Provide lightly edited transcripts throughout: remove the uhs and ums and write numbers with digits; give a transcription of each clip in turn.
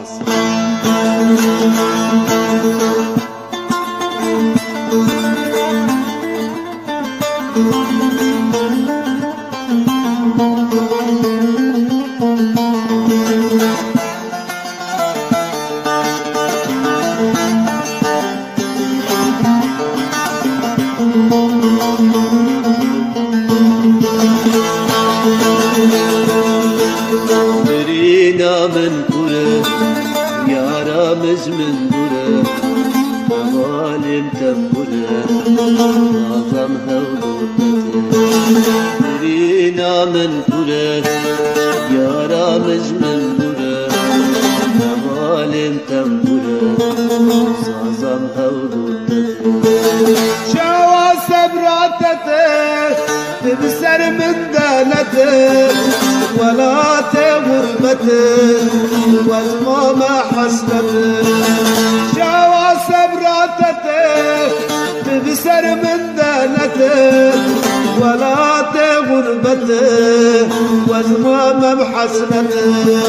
برينا من قرى يارامز من قرى ظالم تنقرى معظم هولوتته برينا من قرى يارامز من قرى ظالم تنقرى معظم هولوتته شوا سبراتته تبسر من دانته ولا غربته والماما حسرته شوا سبراتته تبسر من دانته ولا غربته والماما بحسرته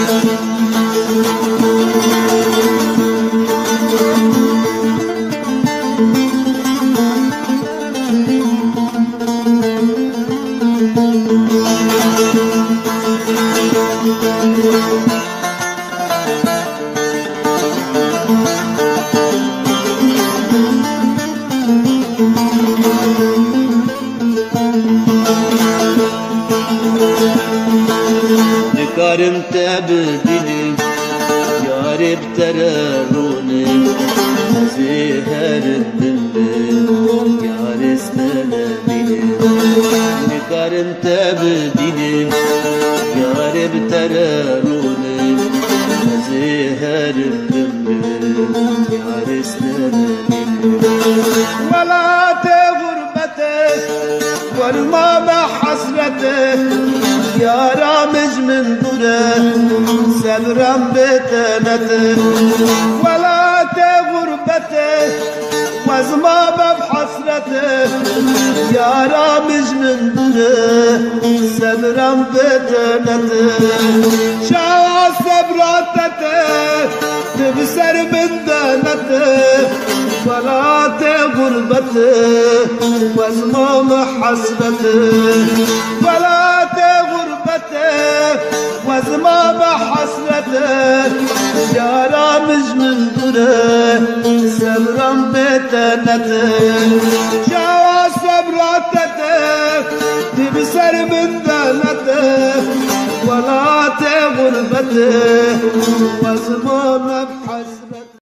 نكارم تبديني يا رب تراروني زهر الدنيا يا رسالة بيني نكارم تبديني يا رب تراروني زهر الدنيا يا رسالة بيني ولا غربته والماما حسرته يا رامج من دره سبرا بتنته ولا غربته وزمامة بحسرته يا رامج من دره سبرا بتنته شاوى سبراتته تبسر من دانته ولا غربته وزمامة حسرته ولا غربته وزمامة حسرته يا رامج من دره سبرا بتنته شاوى سبراتته تبسر من دانته ولا غربته وزمامة حسرته